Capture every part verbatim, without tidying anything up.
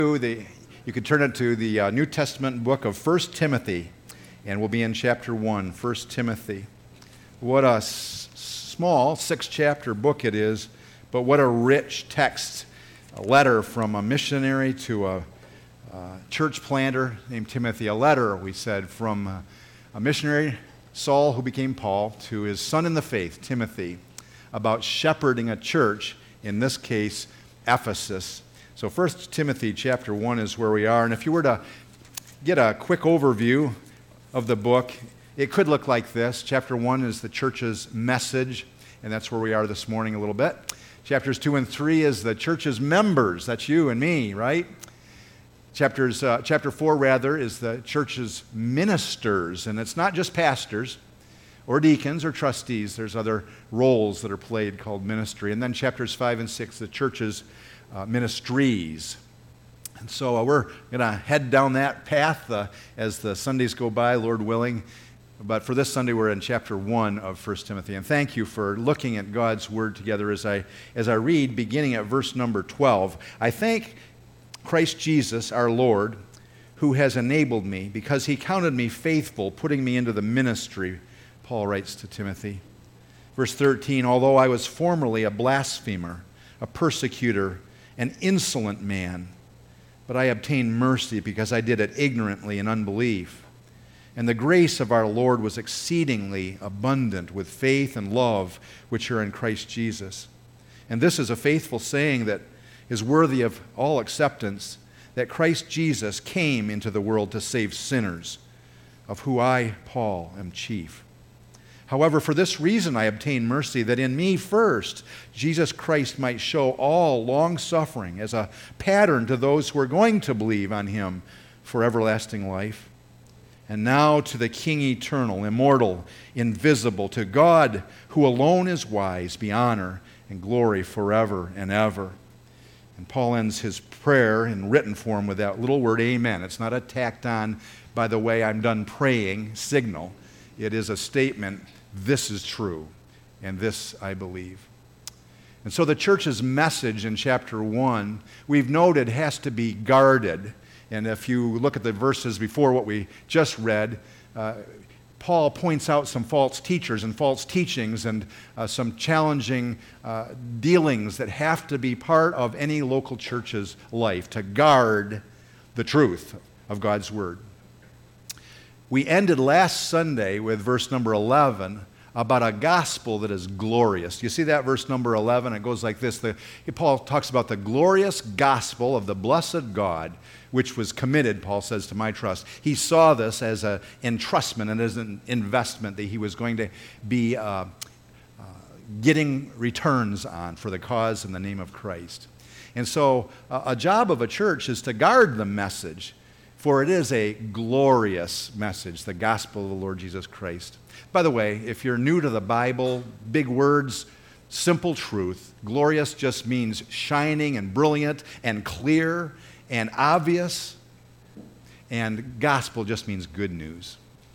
The, you could turn it to the uh, New Testament book of First Timothy, and we'll be in chapter one, First Timothy. What a s- small six-chapter book it is, but what a rich text, a letter from a missionary to a, a church planter named Timothy, a letter, we said, from a, a missionary, Saul, who became Paul, to his son in the faith, Timothy, about shepherding a church, in this case, Ephesus. So First Timothy chapter one is where we are, and if you were to get a quick overview of the book, it could look like this. Chapter one is the church's message, and that's where we are this morning a little bit. Chapters two and three is the church's members, that's you and me, right? Chapters, uh, chapter four, rather, is the church's ministers, and it's not just pastors or deacons or trustees. There's other roles that are played called ministry. And then chapters five and six, the church's Uh, ministries. And so uh, we're going to head down that path uh, as the Sundays go by, Lord willing. But for this Sunday, we're in chapter one of First Timothy. And thank you for looking at God's Word together as I, as I read, beginning at verse number twelve. I thank Christ Jesus, our Lord, who has enabled me, because he counted me faithful, putting me into the ministry, Paul writes to Timothy. Verse thirteen, although I was formerly a blasphemer, a persecutor, an insolent man, but I obtained mercy because I did it ignorantly in unbelief. And the grace of our Lord was exceedingly abundant with faith and love which are in Christ Jesus. And this is a faithful saying that is worthy of all acceptance, that Christ Jesus came into the world to save sinners, of who I, Paul, am chief. However, for this reason I obtained mercy, that in me first Jesus Christ might show all long-suffering as a pattern to those who are going to believe on him for everlasting life. And now to the King eternal, immortal, invisible, to God who alone is wise, be honor and glory forever and ever. And Paul ends his prayer in written form with that little word amen. It's not a tacked on, by the way, I'm done praying signal. It is a statement. This is true, and this I believe. And so the church's message in chapter one, we've noted, has to be guarded. And if you look at the verses before what we just read, uh, Paul points out some false teachers and false teachings and uh, some challenging uh, dealings that have to be part of any local church's life to guard the truth of God's Word. We ended last Sunday with verse number eleven about a gospel that is glorious. You see that verse number eleven? It goes like this. The, Paul talks about the glorious gospel of the blessed God, which was committed, Paul says, to my trust. He saw this as an entrustment and as an investment that he was going to be uh, uh, getting returns on for the cause in the name of Christ. And so uh, a job of a church is to guard the message, for it is a glorious message, the gospel of the Lord Jesus Christ. By the way, if you're new to the Bible, big words, simple truth. Glorious just means shining and brilliant and clear and obvious. And gospel just means good news.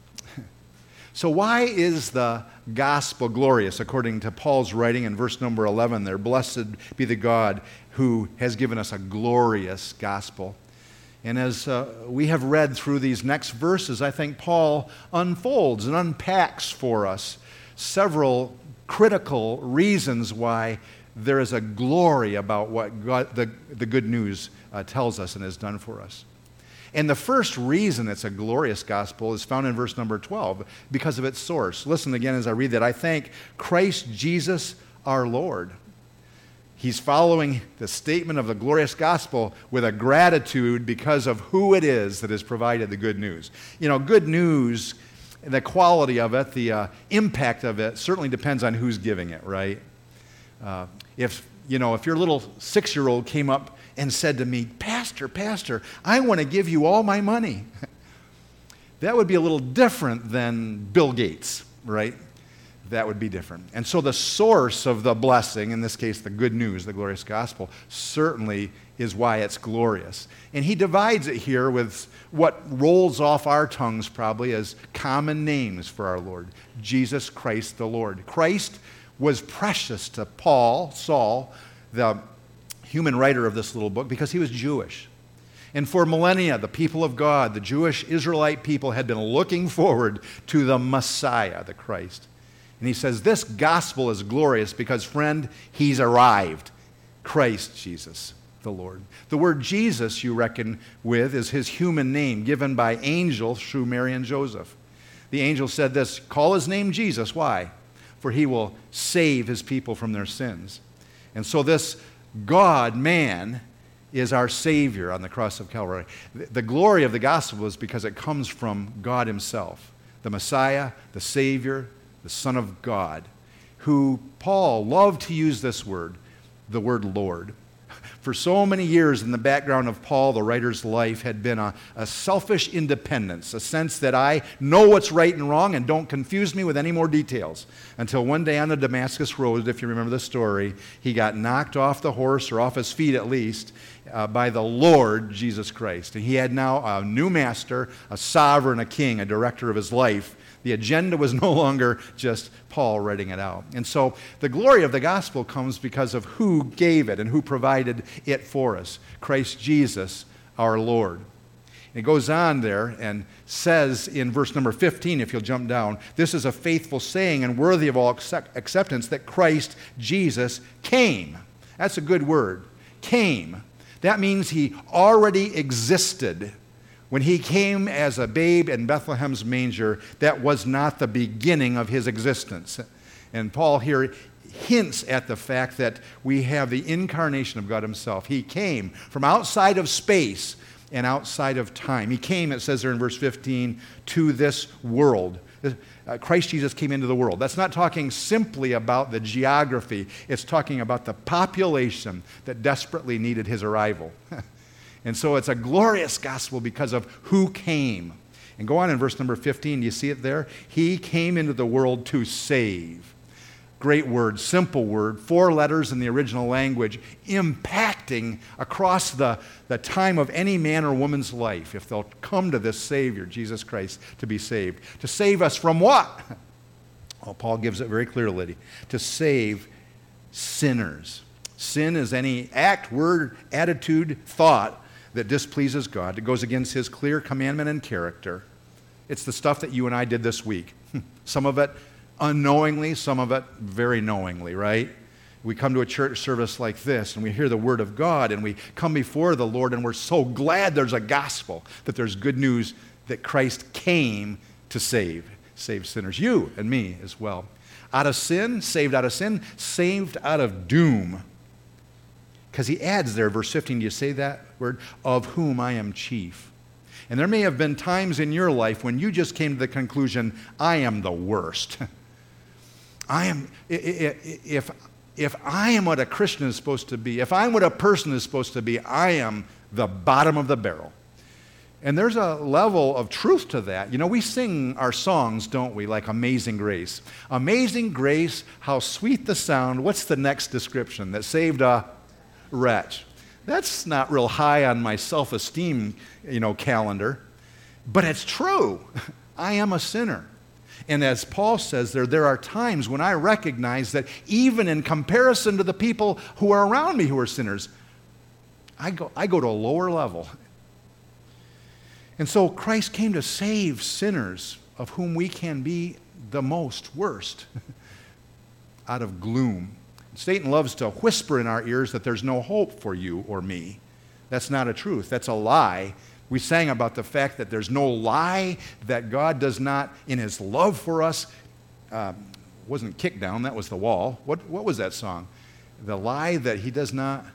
So why is the gospel glorious? According to Paul's writing in verse number eleven there, blessed be the God who has given us a glorious gospel. And as uh, we have read through these next verses, I think Paul unfolds and unpacks for us several critical reasons why there is a glory about what God, the, the good news uh, tells us and has done for us. And the first reason it's a glorious gospel is found in verse number twelve, because of its source. Listen again as I read that. I thank Christ Jesus our Lord. He's following the statement of the glorious gospel with a gratitude because of who it is that has provided the good news. You know, good news, the quality of it, the uh, impact of it certainly depends on who's giving it, right? Uh, if, you know, if your little six-year-old came up and said to me, Pastor, Pastor, I want to give you all my money. That would be a little different than Bill Gates, right? That would be different. And so the source of the blessing, in this case the good news, the glorious gospel, certainly is why it's glorious. And he divides it here with what rolls off our tongues probably as common names for our Lord, Jesus Christ the Lord. Christ was precious to Paul, Saul, the human writer of this little book, because he was Jewish. And for millennia, the people of God, the Jewish Israelite people, had been looking forward to the Messiah, the Christ. And he says, this gospel is glorious because, friend, he's arrived. Christ Jesus, the Lord. The word Jesus, you reckon with, is his human name given by angels through Mary and Joseph. The angel said this, call his name Jesus. Why? For he will save his people from their sins. And so this God, man, is our Savior on the cross of Calvary. The glory of the gospel is because it comes from God himself, the Messiah, the Savior, the Son of God, who Paul loved to use this word, the word Lord. For so many years in the background of Paul, the writer's life, had been a, a selfish independence, a sense that I know what's right and wrong and don't confuse me with any more details. Until one day on the Damascus Road, if you remember the story, he got knocked off the horse, or off his feet at least, uh, by the Lord Jesus Christ. And he had now a new master, a sovereign, a king, a director of his life. The agenda was no longer just Paul writing it out. And so the glory of the gospel comes because of who gave it and who provided it for us, Christ Jesus, our Lord. It goes on there and says in verse number fifteen, if you'll jump down, this is a faithful saying and worthy of all accept- acceptance that Christ Jesus came. That's a good word. Came. That means he already existed. When he came as a babe in Bethlehem's manger, that was not the beginning of his existence. And Paul here hints at the fact that we have the incarnation of God himself. He came from outside of space and outside of time. He came, it says there in verse fifteen, to this world. Uh, Christ Jesus came into the world. That's not talking simply about the geography. It's talking about the population that desperately needed his arrival. And so it's a glorious gospel because of who came. And go on in verse number fifteen. Do you see it there? He came into the world to save. Great word, simple word, four letters in the original language, impacting across the, the time of any man or woman's life if they'll come to this Savior, Jesus Christ, to be saved. To save us from what? Well, Paul gives it very clearly. To save sinners. Sin is any act, word, attitude, thought that displeases God. It goes against his clear commandment and character. It's the stuff that you and I did this week. Some of it unknowingly, some of it very knowingly, right? We come to a church service like this and we hear the word of God and we come before the Lord and we're so glad there's a gospel, that there's good news that Christ came to save, save sinners, you and me as well. Out of sin, saved out of sin, saved out of doom. Because he adds there, verse fifteen, do you say that word? Of whom I am chief. And there may have been times in your life when you just came to the conclusion, I am the worst. I am, if, if I am what a Christian is supposed to be, if I'm what a person is supposed to be, I am the bottom of the barrel. And there's a level of truth to that. You know, we sing our songs, don't we, like Amazing Grace. Amazing Grace, how sweet the sound. What's the next description? That saved a wretch. That's not real high on my self-esteem, you know, calendar. But it's true. I am a sinner. And as Paul says there, there are times when I recognize that even in comparison to the people who are around me who are sinners, I go, I go to a lower level. And so Christ came to save sinners, of whom we can be the most worst, out of gloom. Satan loves to whisper in our ears that there's no hope for you or me. That's not a truth. That's a lie. We sang about the fact that there's no lie, that God does not, in his love for us, uh, wasn't kick down, that was the wall. What, what was that song? The lie that he does not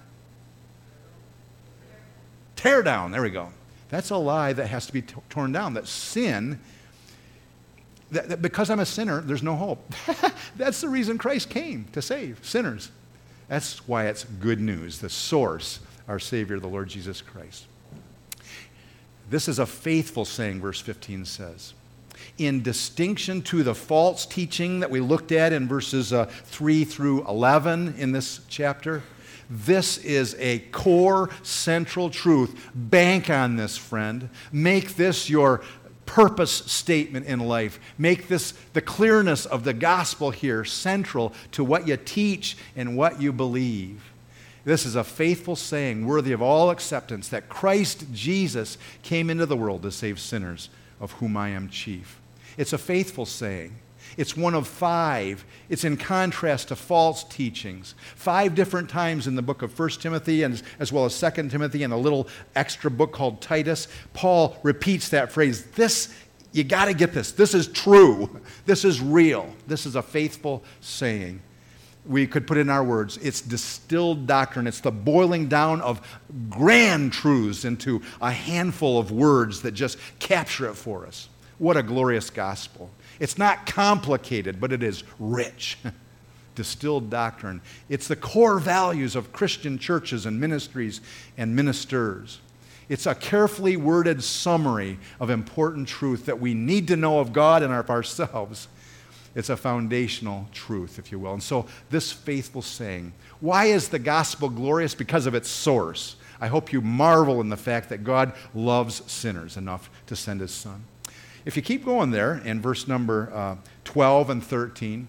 tear down. There we go. That's a lie that has to be t- torn down, that sin, that, that because I'm a sinner, there's no hope. That's the reason Christ came, to save sinners. That's why it's good news, the source, our Savior, the Lord Jesus Christ. This is a faithful saying, verse fifteen says. In distinction to the false teaching that we looked at in verses uh, three through eleven in this chapter, this is a core central truth. Bank on this, friend. Make this your purpose statement in life. Make this, the clearness of the gospel here, central to what you teach and what you believe. This is a faithful saying worthy of all acceptance, that Christ Jesus came into the world to save sinners, of whom I am chief. It's a faithful saying. It's one of five. It's in contrast to false teachings. Five different times in the book of First Timothy, and as well as Second Timothy, and a little extra book called Titus, Paul repeats that phrase. This, you got to get this. This is true. This is real. This is a faithful saying. We could put it in our words, it's distilled doctrine. It's the boiling down of grand truths into a handful of words that just capture it for us. What a glorious gospel. It's not complicated, but it is rich. Distilled doctrine. It's the core values of Christian churches and ministries and ministers. It's a carefully worded summary of important truth that we need to know of God and of ourselves. It's a foundational truth, if you will. And so this faithful saying, why is the gospel glorious? Because of its source. I hope you marvel in the fact that God loves sinners enough to send his Son. If you keep going there in verse number uh, twelve and thirteen,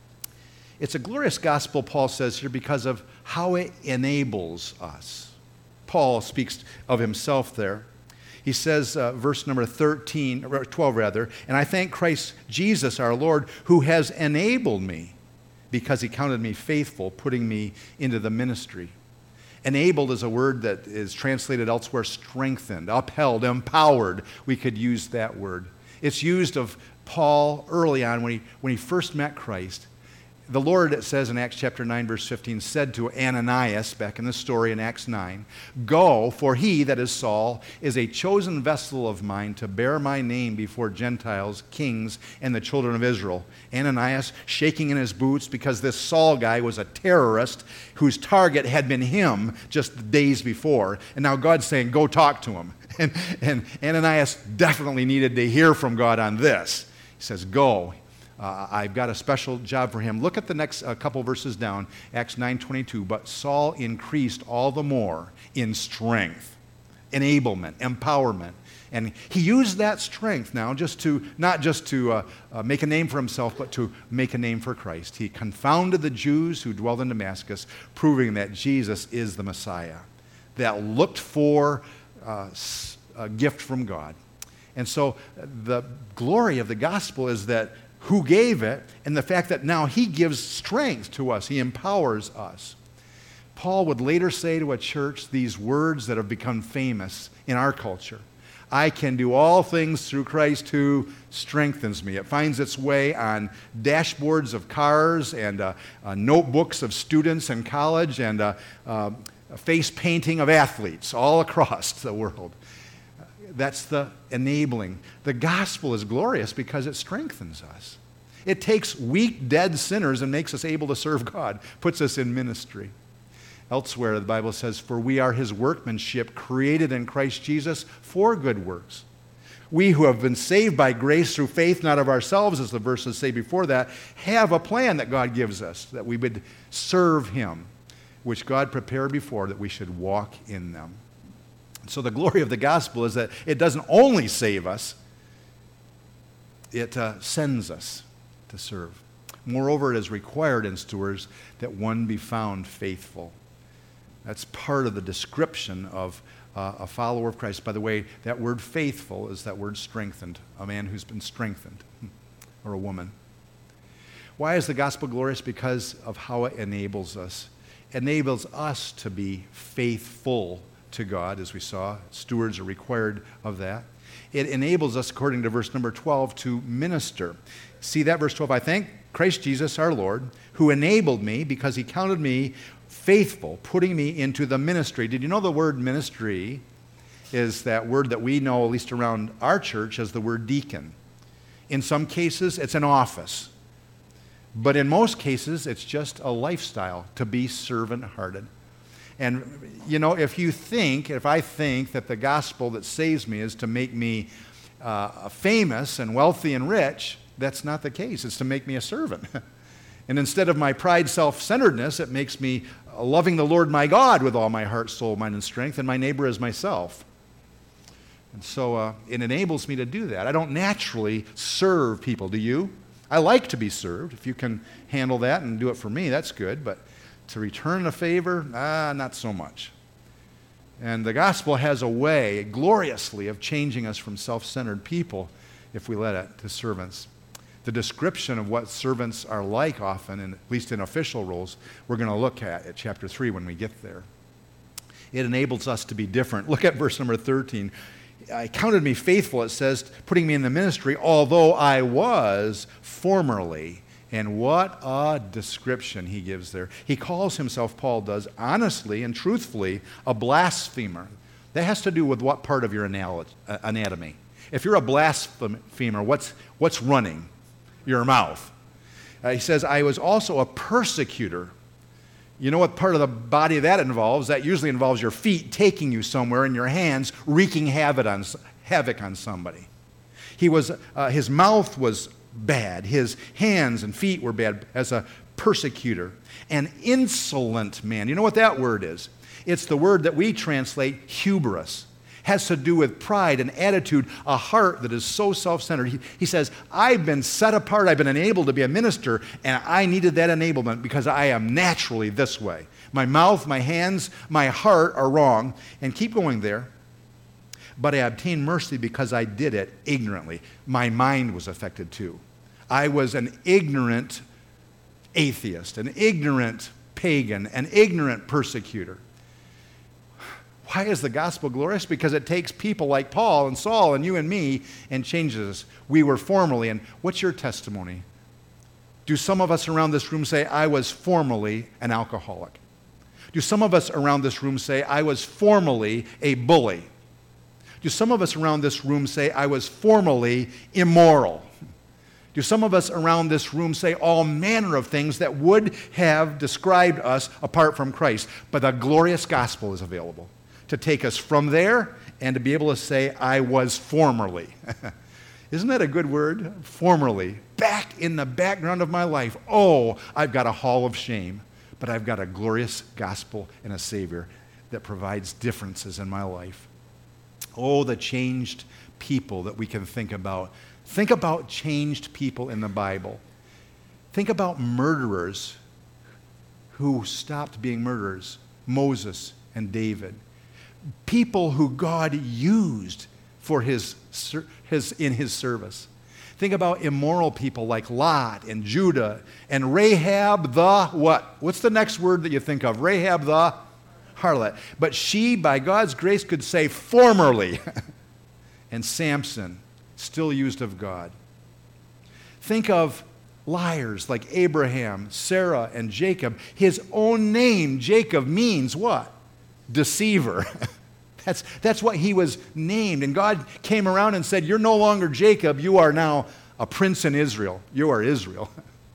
it's a glorious gospel, Paul says here, because of how it enables us. Paul speaks of himself there. He says, uh, verse number thirteen, or twelve rather, and I thank Christ Jesus our Lord, who has enabled me, because he counted me faithful, putting me into the ministry. Enabled is a word that is translated elsewhere strengthened, upheld, empowered. We could use that word. It's used of Paul early on when he, when he first met Christ. The Lord, it says in Acts chapter nine, verse fifteen, said to Ananias, back in the story in Acts nine, "Go, for he," that is Saul, "is a chosen vessel of mine to bear my name before Gentiles, kings, and the children of Israel." Ananias shaking in his boots because this Saul guy was a terrorist whose target had been him just days before. And now God's saying, go talk to him. And, and Ananias definitely needed to hear from God on this. He says, go. Uh, I've got a special job for him. Look at the next uh, couple verses down, Acts nine twenty-two. But Saul increased all the more in strength, enablement, empowerment. And he used that strength now just to, not just to uh, uh, make a name for himself, but to make a name for Christ. He confounded the Jews who dwelled in Damascus, proving that Jesus is the Messiah, that looked for uh, a gift from God. And so the glory of the gospel is that who gave it, and the fact that now he gives strength to us. He empowers us. Paul would later say to a church these words that have become famous in our culture. I can do all things through Christ who strengthens me. It finds its way on dashboards of cars and uh, uh, notebooks of students in college and uh, uh, face painting of athletes all across the world. That's the enabling. The gospel is glorious because it strengthens us. It takes weak, dead sinners and makes us able to serve God, puts us in ministry. Elsewhere, the Bible says, "For we are his workmanship, created in Christ Jesus for good works." We who have been saved by grace through faith, not of ourselves, as the verses say before that, have a plan that God gives us, that we would serve him, which God prepared before that we should walk in them. So the glory of the gospel is that it doesn't only save us, it uh, sends us to serve. Moreover, it is required in stewards that one be found faithful. That's part of the description of uh, a follower of Christ. By the way, that word faithful is that word strengthened, a man who's been strengthened, or a woman. Why is the gospel glorious? Because of how it enables us. It enables us to be faithful to God, as we saw. Stewards are required of that. It enables us, according to verse number twelve, to minister. See that, verse twelve, I thank Christ Jesus our Lord, who enabled me because he counted me faithful, putting me into the ministry. Did you know the word ministry is that word that we know, at least around our church, as the word deacon? In some cases, it's an office. But in most cases, it's just a lifestyle to be servant-hearted. And, you know, if you think, if I think that the gospel that saves me is to make me uh, famous and wealthy and rich, that's not the case. It's to make me a servant. And instead of my pride, self-centeredness, it makes me loving the Lord my God with all my heart, soul, mind, and strength, and my neighbor as myself. And so uh, it enables me to do that. I don't naturally serve people, do you? I like to be served. If you can handle that and do it for me, that's good. But to return the favor, ah, not so much. And the gospel has a way, gloriously, of changing us from self-centered people if we let it to servants. The description of what servants are like often, and at least in official roles, we're going to look at at chapter three when we get there. It enables us to be different. Look at verse number thirteen. I counted me faithful, it says, putting me in the ministry, although I was formerly. And what a description he gives there. He calls himself, Paul does, honestly and truthfully, a blasphemer. That has to do with what part of your anatomy. If you're a blasphemer, what's, what's running? Your mouth. Uh, he says, I was also a persecutor. You know what part of the body that involves? That usually involves your feet taking you somewhere and your hands wreaking havoc on, havoc on somebody. He was, uh, his mouth was bad. His hands and feet were bad as a persecutor. An insolent man. You know what that word is? It's the word that we translate hubris. Has to do with pride, an attitude, a heart that is so self-centered. He, he says, I've been set apart, I've been enabled to be a minister, and I needed that enablement because I am naturally this way. My mouth, my hands, my heart are wrong. And keep going there. But I obtained mercy because I did it ignorantly. My mind was affected too. I was an ignorant atheist, an ignorant pagan, an ignorant persecutor. Why is the gospel glorious? Because it takes people like Paul and Saul and you and me and changes us. We were formerly, and what's your testimony? Do some of us around this room say, I was formerly an alcoholic? Do some of us around this room say, I was formerly a bully? Do some of us around this room say, I was formerly immoral? Do some of us around this room say all manner of things that would have described us apart from Christ? But the glorious gospel is available to take us from there and to be able to say, I was formerly. Isn't that a good word? Formerly. Back in the background of my life. Oh, I've got a hall of shame, but I've got a glorious gospel and a Savior that provides differences in my life. Oh, the changed people that we can think about. Think about changed people in the Bible. Think about murderers who stopped being murderers. Moses and David. People who God used for his, his, in his service. Think about immoral people like Lot and Judah and Rahab the what? What's the next word that you think of? Rahab the harlot. But she, by God's grace, could say formerly. And Samson, still used of God. Think of liars like Abraham, Sarah, and Jacob. His own name, Jacob, means what? Deceiver. That's, that's what he was named. And God came around and said, you're no longer Jacob, you are now a prince in Israel. You are Israel.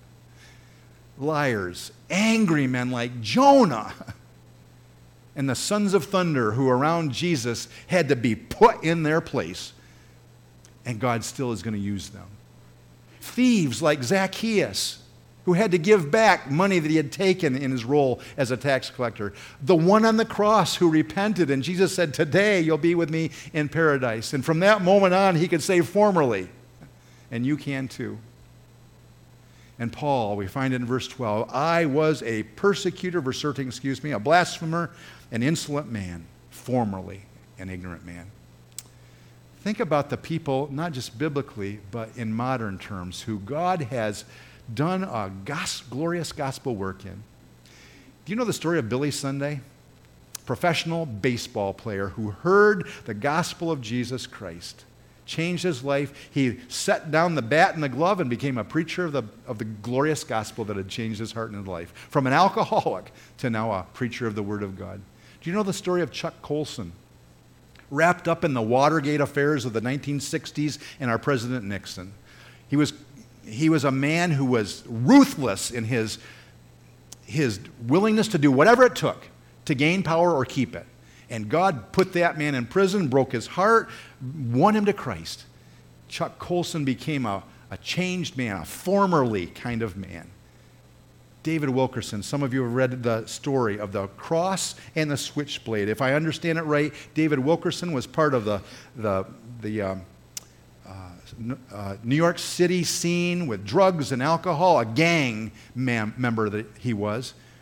Liars, angry men like Jonah, and the sons of thunder who around Jesus had to be put in their place. And God still is going to use them. Thieves like Zacchaeus, who had to give back money that he had taken in his role as a tax collector. The one on the cross who repented, and Jesus said, today you'll be with me in paradise. And from that moment on, he could say formerly, and you can too. And Paul, we find in verse twelve, I was a persecutor, verse thirteen, excuse me, a blasphemer, an insolent man, formerly an ignorant man. Think about the people, not just biblically, but in modern terms, who God has done a gos- glorious gospel work in. Do you know the story of Billy Sunday? Professional baseball player who heard the gospel of Jesus Christ, changed his life. He set down the bat and the glove and became a preacher of the, of the glorious gospel that had changed his heart and his life. From an alcoholic to now a preacher of the Word of God. Do you know the story of Chuck Colson? Wrapped up in the Watergate affairs of the nineteen sixties and our President Nixon. He was He was a man who was ruthless in his, his willingness to do whatever it took to gain power or keep it. And God put that man in prison, broke his heart, won him to Christ. Chuck Colson became a, a changed man, a formerly kind of man. David Wilkerson, some of you have read the story of the cross and the switchblade. If I understand it right, David Wilkerson was part of the, the, the um, Uh, New York City scene with drugs and alcohol, a gang mem- member that he was,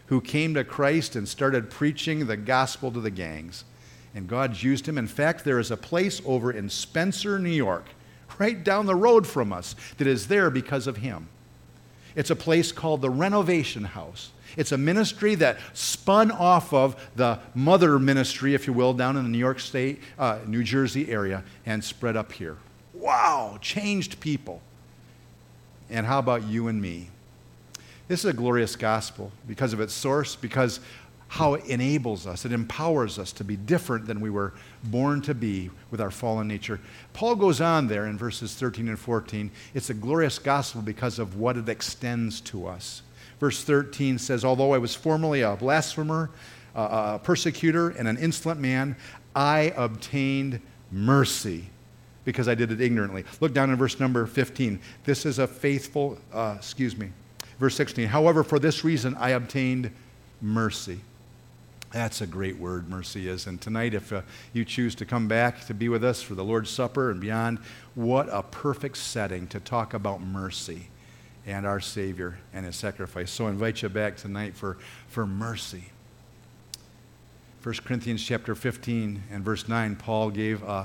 who came to Christ and started preaching the gospel to the gangs. And God's used him. In fact, there is a place over in Spencer, New York, right down the road from us, that is there because of him. It's a place called the Renovation House. It's a ministry that spun off of the mother ministry, if you will, down in the New York State, uh, New Jersey area, and spread up here. Wow, changed people. And how about you and me? This is a glorious gospel because of its source, because how it enables us, it empowers us to be different than we were born to be with our fallen nature. Paul goes on there in verses thirteen and fourteen. It's a glorious gospel because of what it extends to us. Verse thirteen says, although I was formerly a blasphemer, a persecutor, and an insolent man, I obtained mercy because I did it ignorantly. Look down in verse number fifteen. This is a faithful, uh, excuse me, verse sixteen. However, for this reason I obtained mercy. That's a great word, mercy is. And tonight, if uh, you choose to come back to be with us for the Lord's Supper and beyond, what a perfect setting to talk about mercy and our Savior and his sacrifice. So I invite you back tonight for, for mercy. First Corinthians chapter fifteen and verse nine, Paul gave a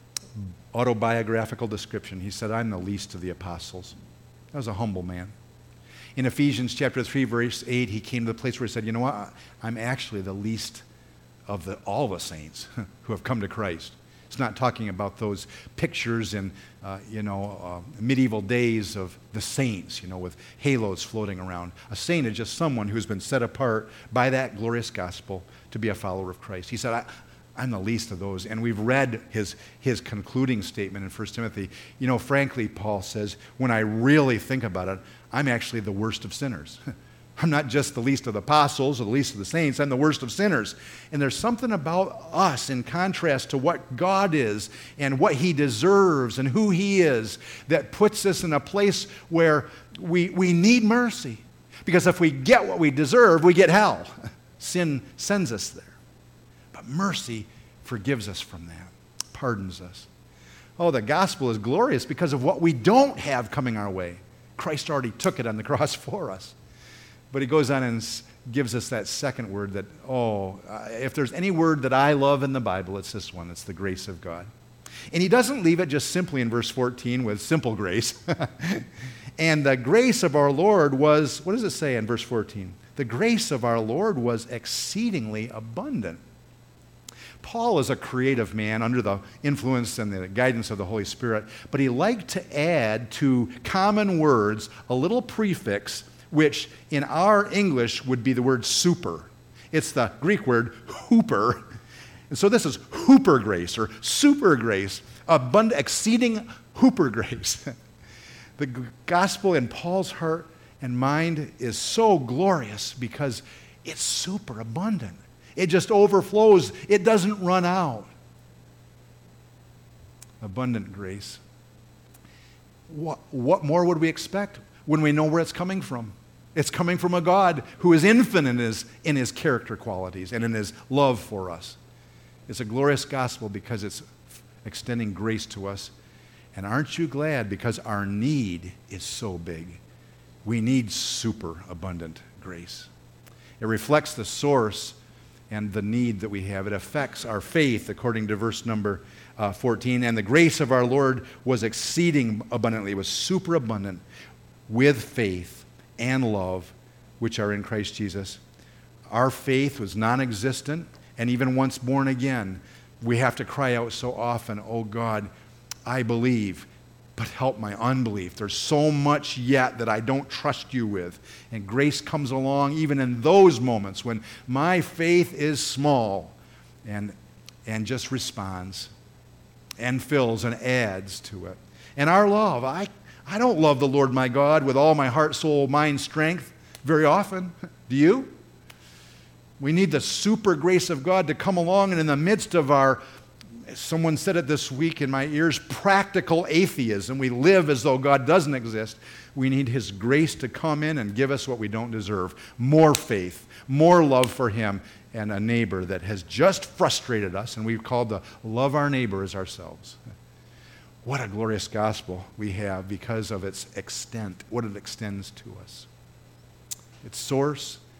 autobiographical description. He said, I'm the least of the apostles. That was a humble man. In Ephesians chapter three, verse eight, he came to the place where he said, you know what, I'm actually the least of the, all the saints who have come to Christ. It's not talking about those pictures in, uh, you know, uh, medieval days of the saints, you know, with halos floating around. A saint is just someone who's been set apart by that glorious gospel to be a follower of Christ. He said, I, I'm the least of those. And we've read his, his concluding statement in First Timothy. You know, frankly, Paul says, when I really think about it, I'm actually the worst of sinners. I'm not just the least of the apostles or the least of the saints. I'm the worst of sinners. And there's something about us in contrast to what God is and what he deserves and who he is that puts us in a place where we, we need mercy. Because if we get what we deserve, we get hell. Sin sends us there. But mercy forgives us from that, pardons us. Oh, the gospel is glorious because of what we don't have coming our way. Christ already took it on the cross for us. But he goes on and gives us that second word that, oh, uh, if there's any word that I love in the Bible, it's this one. It's the grace of God. And he doesn't leave it just simply in verse fourteen with simple grace. And the grace of our Lord was, what does it say in verse fourteen? The grace of our Lord was exceedingly abundant. Paul is a creative man under the influence and the guidance of the Holy Spirit, but he liked to add to common words a little prefix which in our English would be the word super. It's the Greek word hooper. And so this is hooper grace or super grace, abundant, exceeding hooper grace. The gospel in Paul's heart and mind is so glorious because it's super abundant. It just overflows. It doesn't run out. Abundant grace. What, what more would we expect when we know where it's coming from? It's coming from a God who is infinite in his, in his character qualities and in his love for us. It's a glorious gospel because it's extending grace to us. And aren't you glad because our need is so big? We need super abundant grace. It reflects the source and the need that we have. It affects our faith, according to verse number uh, fourteen. And the grace of our Lord was exceeding abundantly, it was super abundant with faith and love, which are in Christ Jesus. Our faith was non-existent, and even once born again, we have to cry out so often, oh God, I believe, but help my unbelief. There's so much yet that I don't trust you with. And grace comes along even in those moments when my faith is small and, and just responds and fills and adds to it. And our love, I, I don't love the Lord my God with all my heart, soul, mind, strength very often. Do you? We need the super grace of God to come along, and in the midst of our, someone said it this week in my ears, practical atheism. We live as though God doesn't exist. We need his grace to come in and give us what we don't deserve. More faith, more love for him, and a neighbor that has just frustrated us, and we've called to love our neighbor as ourselves. What a glorious gospel we have because of its extent, what it extends to us. Its source,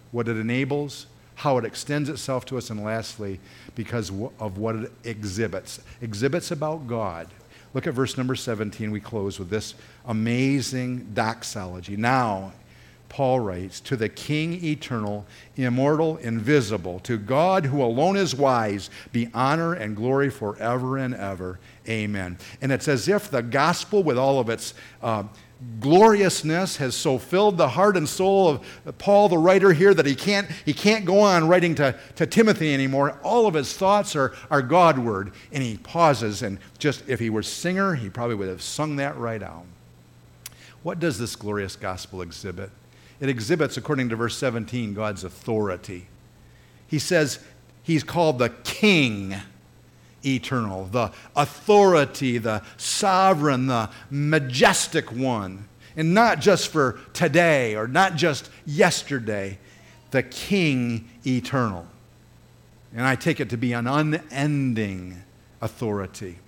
what it enables, how it extends itself to us, and lastly, because of what it exhibits. Exhibits about God. Look at verse number seventeen. We close with this amazing doxology. Now, Paul writes, to the King eternal, immortal, invisible, to God who alone is wise, be honor and glory forever and ever. Amen. And it's as if the gospel, with all of its uh, gloriousness, has so filled the heart and soul of Paul, the writer here, that he can't, he can't go on writing to, to Timothy anymore. All of his thoughts are, are Godward. And he pauses, and just, if he were a singer, he probably would have sung that right out. What does this glorious gospel exhibit? It exhibits, according to verse seventeen, God's authority. He says he's called the King eternal, the authority, the sovereign, the majestic one. And not just for today or not just yesterday, the King eternal. And I take it to be an unending authority.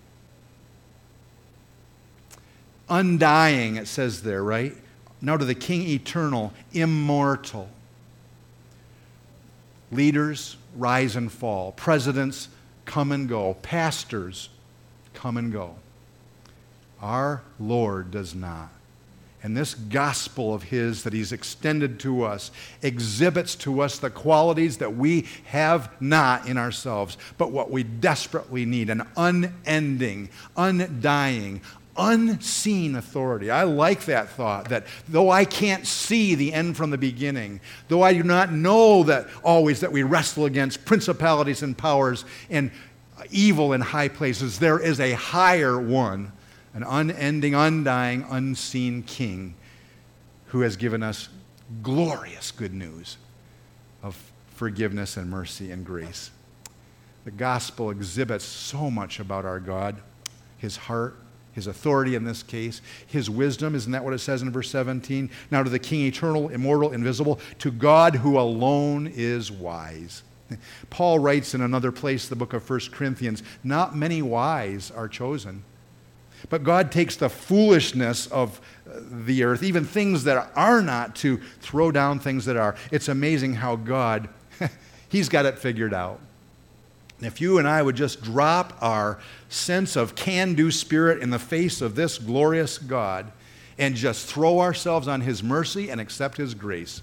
Undying, it says there, right? Now to the King eternal, immortal. Leaders rise and fall. Presidents come and go. Pastors come and go. Our Lord does not. And this gospel of His that He's extended to us exhibits to us the qualities that we have not in ourselves, but what we desperately need, an unending, undying, unseen authority. I like that thought, that though I can't see the end from the beginning, though I do not know that always that we wrestle against principalities and powers and evil in high places, there is a higher one, an unending, undying, unseen King who has given us glorious good news of forgiveness and mercy and grace. The gospel exhibits so much about our God, His heart, His authority in this case, His wisdom. Isn't that what it says in verse seventeen? Now to the King eternal, immortal, invisible, to God who alone is wise. Paul writes in another place, the book of First Corinthians, not many wise are chosen. But God takes the foolishness of the earth, even things that are not, to throw down things that are. It's amazing how God, He's got it figured out. And if you and I would just drop our sense of can-do spirit in the face of this glorious God and just throw ourselves on His mercy and accept His grace,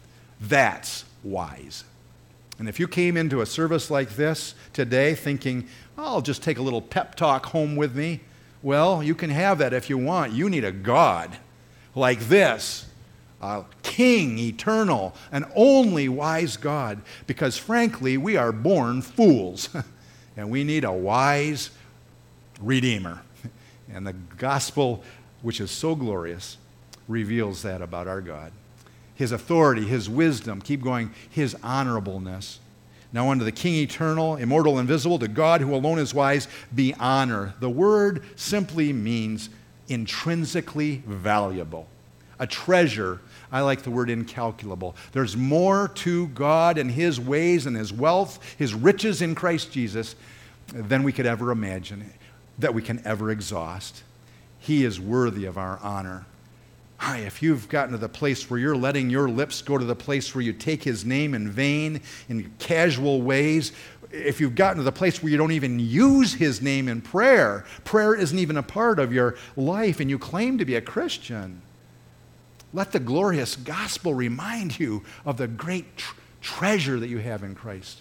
that's wise. And if you came into a service like this today thinking, oh, I'll just take a little pep talk home with me, well, you can have that if you want. You need a God like this, a King eternal, an only wise God, because frankly, we are born fools, and we need a wise Redeemer. And the gospel, which is so glorious, reveals that about our God. His authority, His wisdom, keep going, His honorableness. Now unto the King eternal, immortal, invisible, to God who alone is wise, be honor. The word simply means intrinsically valuable. A treasure. I like the word incalculable. There's more to God and His ways and His wealth, His riches in Christ Jesus than we could ever imagine, that we can ever exhaust. He is worthy of our honor. Hi, if you've gotten to the place where you're letting your lips go to the place where you take His name in vain, in casual ways, if you've gotten to the place where you don't even use His name in prayer, prayer isn't even a part of your life, and you claim to be a Christian, let the glorious gospel remind you of the great tr- treasure that you have in Christ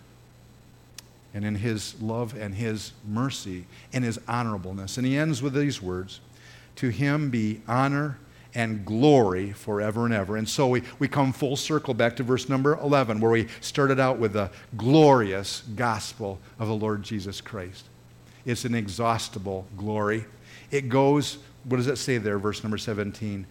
and in His love and His mercy and His honorableness. And he ends with these words, to Him be honor and glory forever and ever. And so we, we come full circle back to verse number eleven, where we started out with the glorious gospel of the Lord Jesus Christ. It's an inexhaustible glory. It goes, what does it say there, verse number seventeen?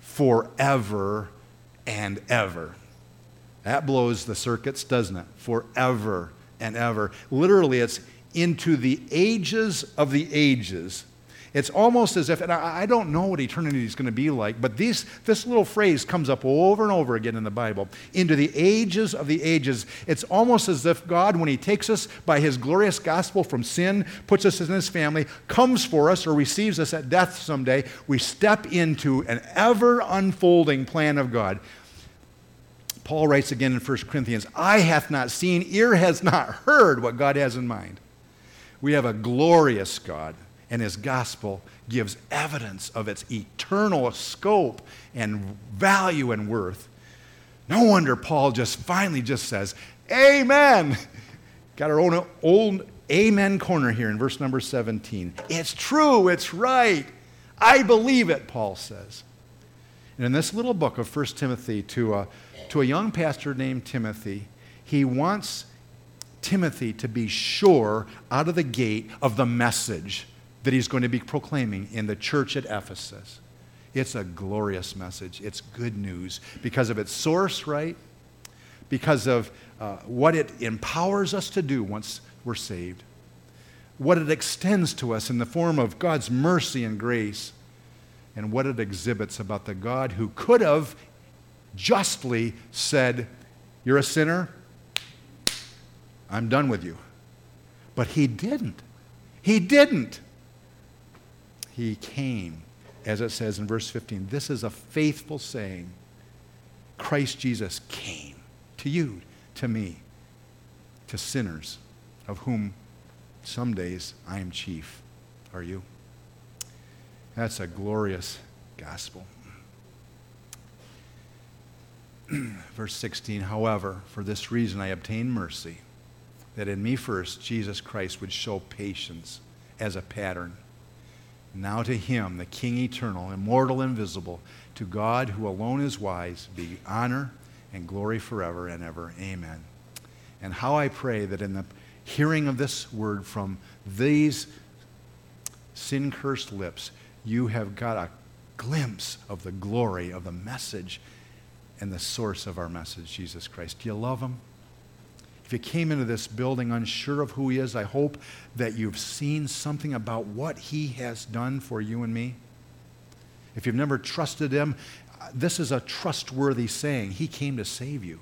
Forever and ever. That blows the circuits, doesn't it? Forever and ever. Literally, it's into the ages of the ages. It's almost as if, and I don't know what eternity is going to be like, but these, this little phrase comes up over and over again in the Bible. Into the ages of the ages. It's almost as if God, when He takes us by His glorious gospel from sin, puts us in His family, comes for us or receives us at death someday, we step into an ever unfolding plan of God. Paul writes again in First Corinthians, eye hath not seen, ear has not heard what God has in mind. We have a glorious God, and his gospel gives evidence of its eternal scope and value and worth. No wonder Paul just finally just says, amen. Got our own old amen corner here in verse number seventeen. It's true, it's right. I believe it, Paul says. And in this little book of First Timothy, to a, to a young pastor named Timothy, he wants Timothy to be sure out of the gate of the message that he's going to be proclaiming in the church at Ephesus. It's a glorious message. It's good news because of its source, right? Because of uh, what it empowers us to do once we're saved. What it extends to us in the form of God's mercy and grace. And what it exhibits about the God who could have justly said, you're a sinner, I'm done with you. But he didn't. He didn't. He came, as it says in verse fifteen. This is a faithful saying. Christ Jesus came to you, to me, to sinners, of whom some days I am chief. Are you? That's a glorious gospel. Verse sixteen, however, for this reason I obtained mercy, that in me first Jesus Christ would show patience as a pattern. Now to him, the King eternal, immortal, invisible, to God who alone is wise, be honor and glory forever and ever. Amen. And how I pray that in the hearing of this word from these sin-cursed lips, you have got a glimpse of the glory of the message and the source of our message, Jesus Christ. Do you love him? If you came into this building unsure of who he is, I hope that you've seen something about what he has done for you and me. If you've never trusted him, this is a trustworthy saying. He came to save you.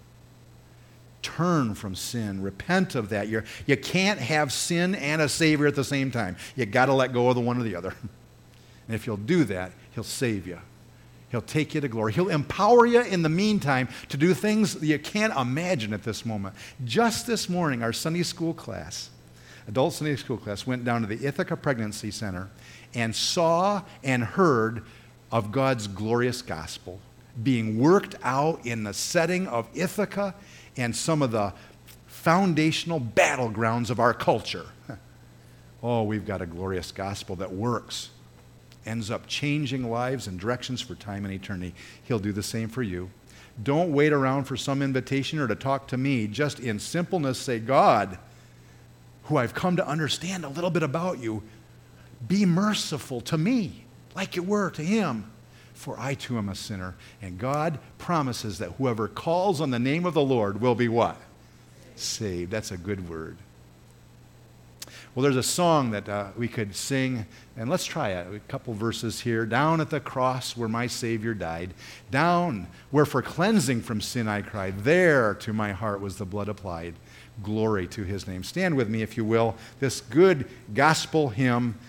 Turn from sin. Repent of that. You're, you can't have sin and a Savior at the same time. You got to let go of the one or the other. And if you'll do that, he'll save you. He'll take you to glory. He'll empower you in the meantime to do things that you can't imagine at this moment. Just this morning, our Sunday school class, adult Sunday school class, went down to the Ithaca Pregnancy Center and saw and heard of God's glorious gospel being worked out in the setting of Ithaca and some of the foundational battlegrounds of our culture. Oh, we've got a glorious gospel that works. Ends up changing lives and directions for time and eternity. He'll do the same for you. Don't wait around for some invitation or to talk to me. Just in simpleness say, God, who I've come to understand a little bit about you, be merciful to me like you were to him. For I too am a sinner. And God promises that whoever calls on the name of the Lord will be what? Saved. That's a good word. Well, there's a song that uh, we could sing, and let's try it. A couple verses here. Down at the cross where my Savior died, down where for cleansing from sin I cried, there to my heart was the blood applied. Glory to his name. Stand with me, if you will, this good gospel hymn